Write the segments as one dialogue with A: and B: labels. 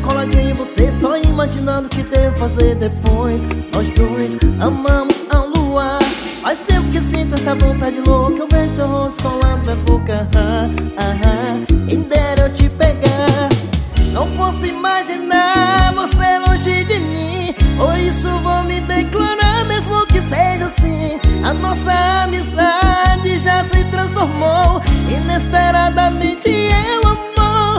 A: coladinho em você, só imaginando o que devo fazer depois. Nós dois amamos ao luar. Faz tempo que sinto essa vontade louca. Eu vejo seu rosto colando na boca. Quem dera eu te pegar. Não posso imaginar você longe de mim. Por isso vou me declarar, mesmo que seja assim. A nossa amizade já se transformou. Inesperadamente eu amor.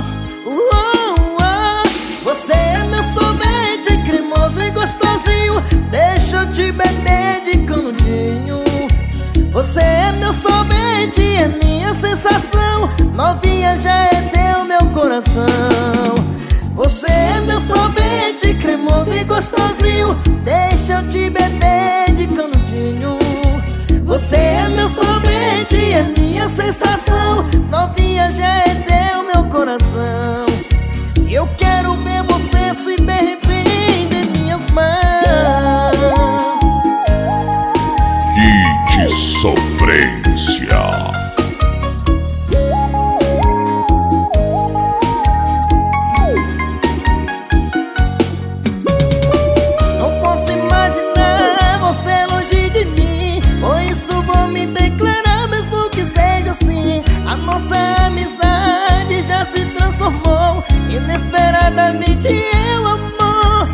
A: Você é meu sorvete cremoso e gostosinho. Deixa eu te beber de canudinho. Você é meu sorvete, é minha sensação. Novinha já é teu meu coração. Você é meu sorvete cremoso e gostosinho. Deixa eu te beber de canudinho. Você é meu sorvete, é minha sensação. Novinha já é teu meu coração. E eu quero ver você se derreter em minhas mãos.
B: Que sofrência.
A: Não posso imaginar você longe de mim. Por isso vou me declarar, mesmo que seja assim. A nossa amizade já se transformou. Inesperadamente eu amor.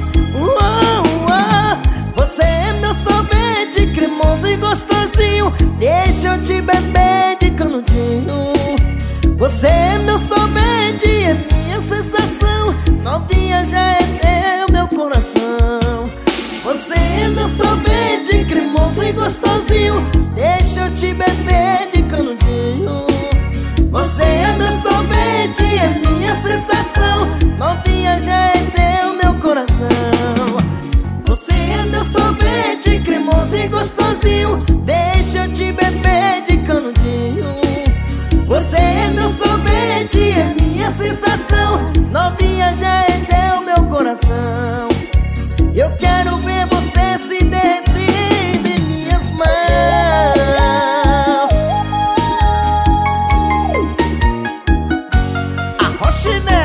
A: Você é meu sorvete cremoso e gostosinho. Deixa eu te beber de canudinho. Você é meu sorvete, é minha sensação. Novinha já é teu meu coração. Você é meu sorvete cremoso e gostosinho. Deixa eu te beber de canudinho. Você é meu sorvete, é minha sensação. Novinha já é teu meu coração. Você é meu sorvete cremoso e gostosinho. Deixa eu te beber de canudinho. Você é meu sorvete, é minha sensação. Novinha já é teu meu coração. Eu quero ver você se derreter em minhas mãos. Arrocha, né?